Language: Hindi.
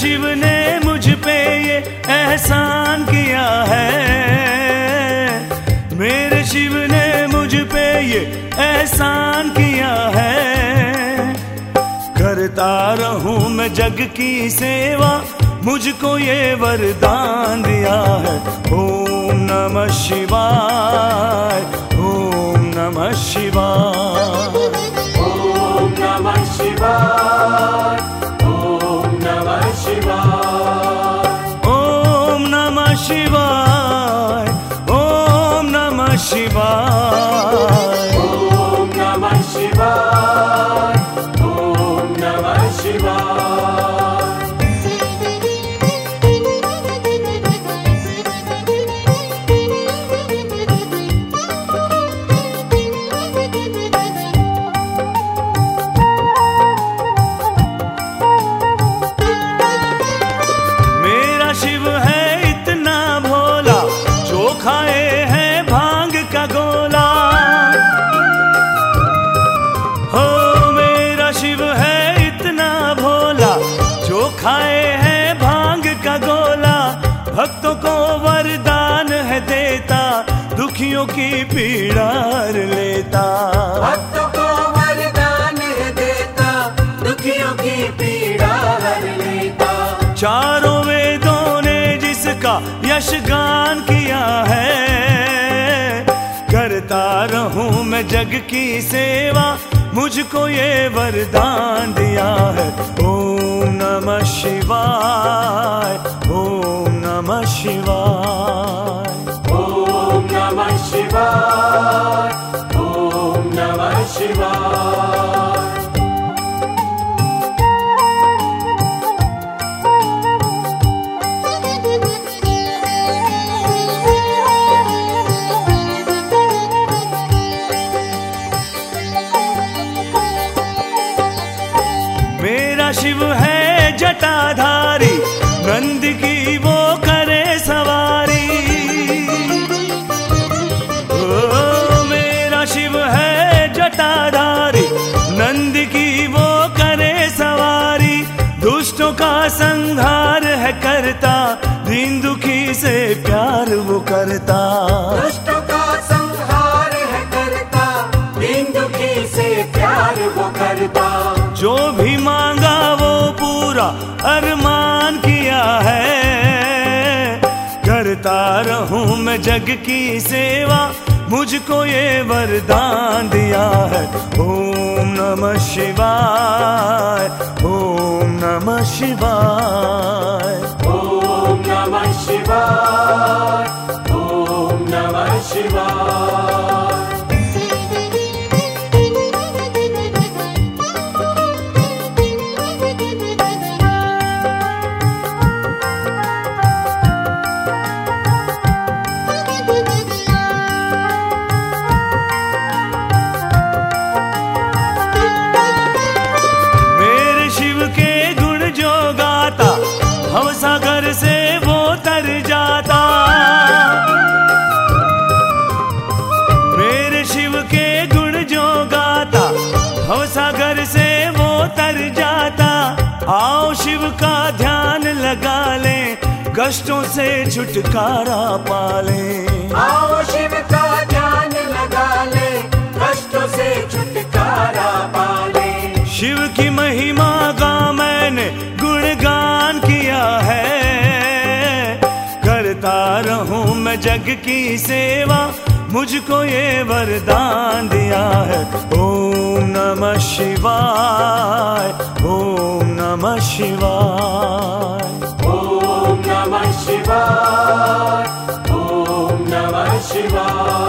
शिव ने मुझ पे ये एहसान किया है, मेरे शिव ने मुझ पे ये एहसान किया है। करता रहूं मैं जग की सेवा, मुझको ये वरदान दिया है। ओम नमः शिवाय, ओम नमः शिवाय, ओम नमः शिवाय, ओम नमः शिवाय, ओम नमः शिवाय, ओम नमः शिवाय, ओम नमः शिवाय, ओम नमः शिवाय। शिव है इतना भोला, जो खाए हैं भांग का गोला। हो मेरा शिव है इतना भोला, जो खाए हैं भांग का गोला। भक्तों को वरदान है देता, दुखियों की पीड़ा हर लेता। भक्तों को वरदान है देता, दुखियों की पीड़ा हर लेता। चारों वेदों ने जिसका यशगान किया है, करता रहूं मैं जग की सेवा, मुझको ये वरदान दिया है। ओम नमः शिवाय, ओम नमः शिवाय, ओम नमः शिवाय, ओम नमः शिवाय। मेरा शिव है जटाधारी, नंद की वो करे सवारी। ओ मेरा शिव है जटाधारी, नंद की वो करे सवारी। दुष्टों का संहार है करता, दीन दुखी से प्यार वो करता। दुष्टों का संहार है करता, दीन दुखी से प्यार वो करता। जो भी मांगा वो पूरा अरमान किया है, करता रहूं मैं जग की सेवा, मुझको ये वरदान दिया है। ओम नमः शिवाय, ओम नमः शिवाय, ओम नमः शिवाय, ओम नमः शिवाय। भवसागर से वो तर जाता, मेरे शिव के गुण जो गाता, भवसागर से वो तर जाता। आओ शिव का ध्यान लगा ले, कष्टों से छुटकारा पाले। आओ शिव का ध्यान लगा ले, कष्टों से छुटकारा पाले। शिव की महिमा का मैंने गुणगान किया है, करता रहूं मैं जग की सेवा, मुझको ये वरदान दिया है। ओम नमः शिवाय, ओम नमः शिवाय, ओम नमः शिवाय, ओम नमः शिवाय।